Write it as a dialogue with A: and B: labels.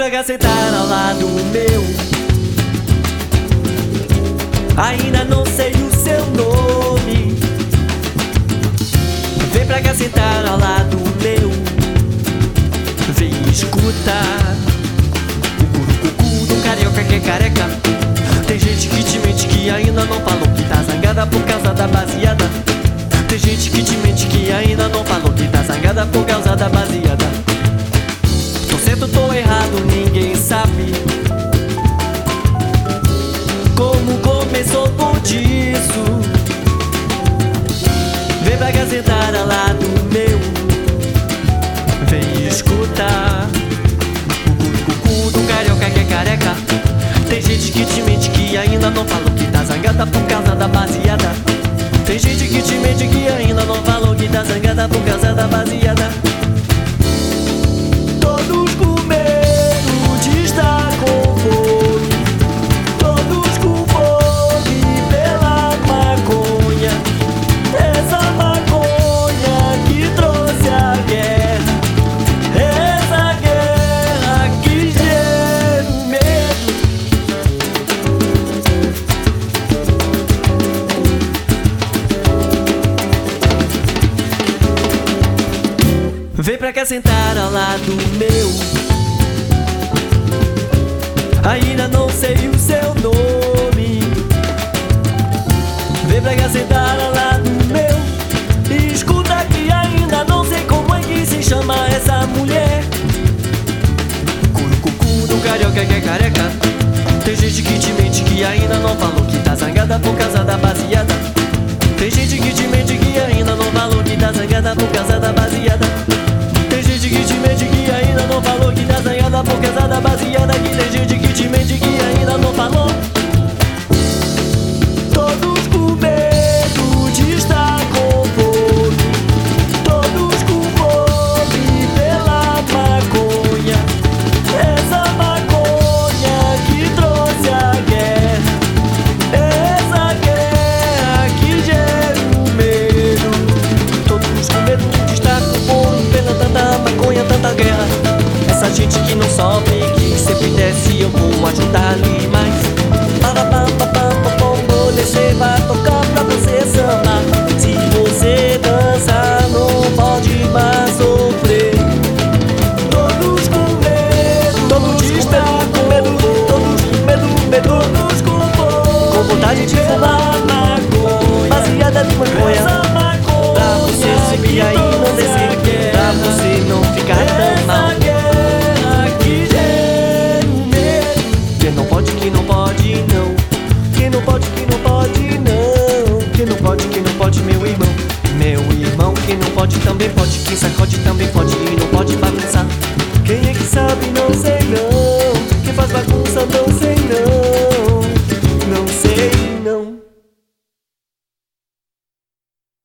A: pra cá sentar ao lado meu. Ainda não sei o seu nome. Vem pra cá sentar ao lado meu. Vem escutar o curucucu do carioca que é careca. Tem gente que te mente que ainda não falou que tá zangada por causa da baseada. Tem gente que te mente que ainda não falou que tá zangada por causa da baseada. Tô certo, tô errado, ninguém sabe como começou tudo isso. Vem pra cá sentar ao lado meu. Vem escutar o curucucu do carioca que é careca. Tem gente que te mente que ainda não falou que tá zangada por causa da baseada. Tem gente que te mente que ainda não falou que tá zangada por causa da baseada. Todos com medo de estar com fome, todos com fome pela maconha. Essa maconha que trouxe a guerra, essa guerra que gera o medo. Vem pra cá sentar ao lado meu. Ainda não sei o seu nome. Vem pra cá sentar ao lado meu. E escuta que ainda não sei como é que se chama essa mulher. Curucucu do carioca que é careca. Tem gente que te mente que ainda não falou que tá zangada por causa da baseada. Tem gente que te mente que ainda não falou que tá zangada por causa da baseada. Tem gente que te mente que ainda não falou que tá zangada por causa da baseada. Que tem gente que te mente que ainda não falou. Todos com medo de estar com fome, todos com fome pela maconha. Essa maconha que trouxe a guerra, essa guerra que gera o medo. Todos com medo de estar com fome pela tanta maconha, tanta guerra. Essa gente que não sofre, que sempre desce, eu vou ajudar ali mais. Você vai tocar pra você samba. Se você dançar, não pode mais sofrer. Todos com medo, todos de estar com medo, todos com medo, todos com vontade de fumar maconha, baseada de maconha.